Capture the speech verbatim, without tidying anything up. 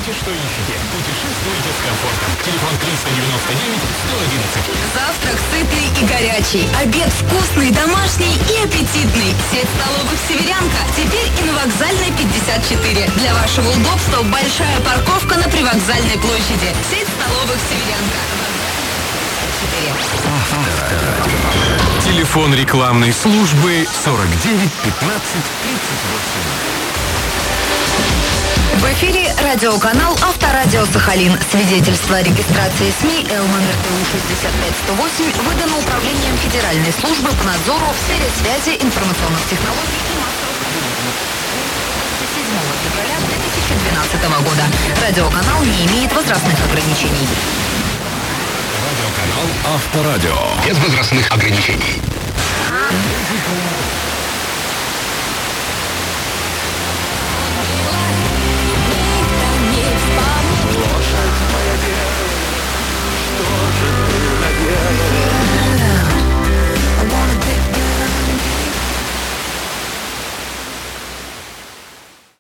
Знаете, что ищете? Путешествуйте с комфортом. Телефон триста девяносто девять сто одиннадцать. Завтрак сытный и горячий. Обед вкусный, домашний и аппетитный. Сеть столовых «Северянка» теперь и на Вокзальной пятьдесят четыре. Для вашего удобства большая парковка на Привокзальной площади. Сеть столовых «Северянка». Телефон рекламной службы сорок девять пятнадцать тридцать восемь. В эфире радиоканал «Авторадио Сахалин». Свидетельство о регистрации СМИ Л номер Т У шестьдесят пять сто восемь выдано Управлением Федеральной службы по надзору в сфере связи, информационных технологий и массовых седьмого февраля две тысячи двенадцатого года. Радиоканал не имеет возрастных ограничений. Радиоканал Авторадио. Без возрастных ограничений.